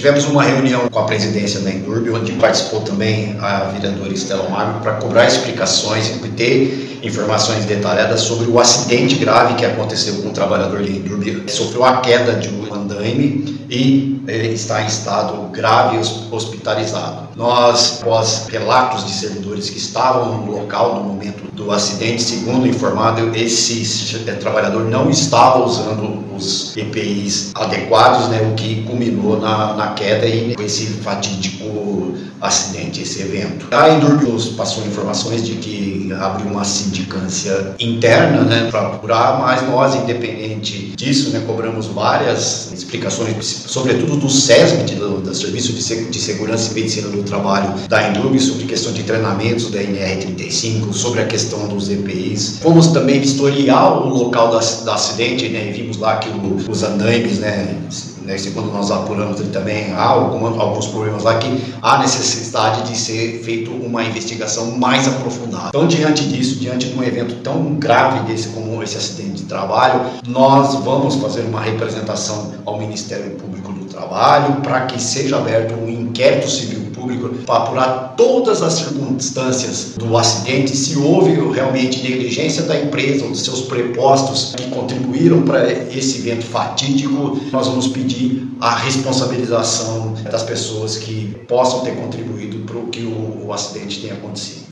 tivemos uma reunião com a presidência da Endurbe, onde participou também a vereadora Estela Magno, para cobrar explicações e ter informações detalhadas sobre o acidente grave que aconteceu com o trabalhador da Endurbe. Sofreu a queda de um andaime e ele está em estado grave e hospitalizado. Nós, após relatos de servidores que estavam no local no momento do acidente, segundo informado, esse trabalhador não estava usando os EPIs adequados, o que culminou na queda e esse fatídico acidente, esse evento. A Endurbe nos passou informações de que abriu uma sindicância interna para apurar, mas nós, independente disso, cobramos várias explicações, sobretudo do SESM, do Serviço de Segurança e Medicina do Trabalho da Endurbe, sobre questão de treinamentos da NR35, sobre a questão dos EPIs. Fomos também vistoriar o local do acidente, e vimos lá que os andaimes, segundo nós apuramos, ele também há alguns problemas lá que há necessidade de ser feita uma investigação mais aprofundada. Então, diante disso, diante de um evento tão grave como esse acidente de trabalho, nós vamos fazer uma representação ao Ministério Público do Trabalho para que seja aberto um inquérito civil público para apurar todas as circunstâncias do acidente, se houve realmente negligência da empresa ou dos seus prepostos que contribuíram para esse evento fatídico. Nós vamos pedir a responsabilização das pessoas que possam ter contribuído para que o acidente tenha acontecido.